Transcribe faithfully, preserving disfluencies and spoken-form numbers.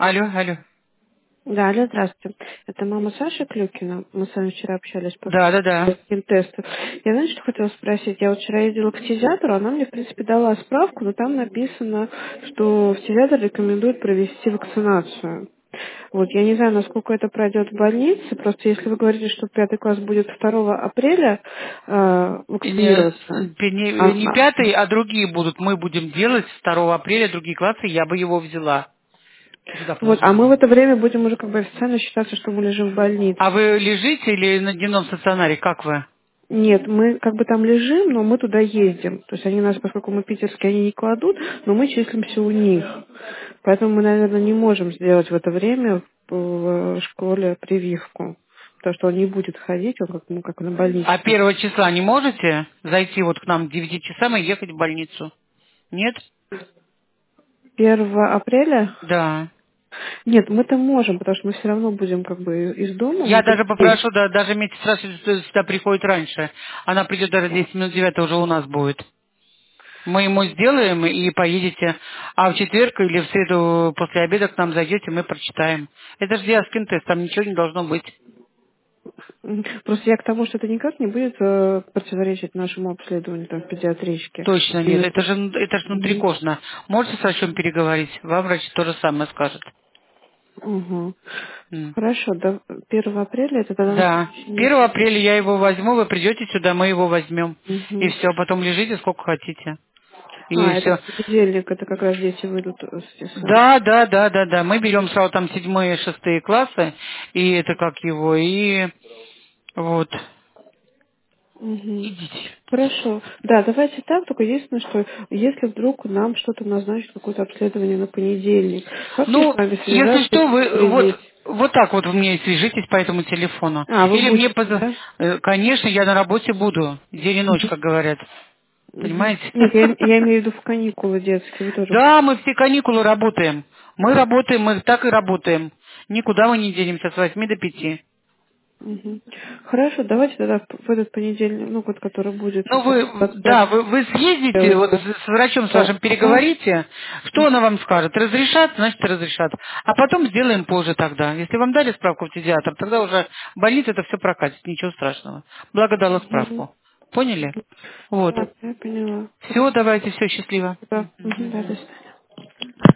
Алло, алло. Да, алло, здравствуйте. Это мама Саши Клюкина. Мы с вами вчера общались по Да, да, да. тесту. Я, знаете, что хотела спросить? Я вот вчера ездила к фтизиатру, она мне, в принципе, дала справку, но там написано, что фтизиатр рекомендует провести вакцинацию. Вот, я не знаю, насколько это пройдет в больнице, просто если вы говорите, что пятый класс будет второго апреля э, Не, вакцинироваться, не, а, не а, пятый, а другие будут. Мы будем делать второго апреля другие классы, я бы его взяла. Сюда вот, положи. а мы в это время будем уже как бы официально считаться, что мы лежим в больнице. А вы лежите или на дневном стационаре? Как вы? Нет, мы как бы там лежим, но мы туда ездим. То есть они нас, поскольку мы питерские, они не кладут, но мы числимся у них. Поэтому мы, наверное, не можем сделать в это время в школе прививку. Потому что он не будет ходить, он как, ну, как на А больничном. первого числа не можете зайти вот к нам к девяти часам и ехать в больницу? Нет? первого апреля? Да. Нет, мы-то можем, потому что мы все равно будем как бы из дома, Я мы даже будем. попрошу, да, даже медсестра сюда сюда приходит раньше. Она придет даже десять минут девятого уже у нас будет. Мы ему сделаем и поедете, а в четверг или в среду после обеда к нам зайдете, мы прочитаем. Это же диаскин тест, там ничего не должно быть. Мгм. Просто я к тому, что это никак не будет э, противоречить нашему обследованию там, в педиатричке. Точно нет, Именно это то, же, что... это же Мгм. внутрикожно. Можете с врачом переговорить? Вам врач то же самое скажет. Угу. М. Хорошо, до первого апреля это тогда на Да. следующей первого неделе. апреля я его возьму, вы придете сюда, мы его возьмем. И Мгм. все, потом лежите сколько хотите. И А, это все. в понедельник, это как раз дети выйдут с ТИСа. Да, да, да, да, да. Мы берем сразу там седьмые, шестые классы, и это как его, и вот. Угу. Идите. Хорошо. Да, давайте так, только единственное, что если вдруг нам что-то назначит, какое-то обследование на понедельник, как мне с Ну, вами если связаться и что, вы вот предупредить? вот так вот вы мне и свяжитесь по этому телефону. А, вы Или мне будете, поза... да? э, Конечно, я на работе буду. День и ночь, как говорят. Мгм. Понимаете? Нет, я, я имею в виду в каникулы детские, вы тоже Да, мы все каникулы работаем. Мы работаем, мы так и работаем. Никуда мы не денемся с восьми до пяти. Мгм. Хорошо, давайте тогда в этот понедельник, ну вот который будет Ну, вы, двадцать да, пятого вы, вы съездите, вот сделайте. с, с врачом с Да. вашим Ага. переговорите, что она вам скажет. Разрешат, значит, разрешат. А потом сделаем позже тогда. Если вам дали справку в педиатр, тогда уже в больнице это все прокатит, ничего страшного. Благо дала Мгм. справку. Поняли? Вот. Да, я поняла. Все, давайте, все, счастливо. Да. Мгм. Да, до свидания.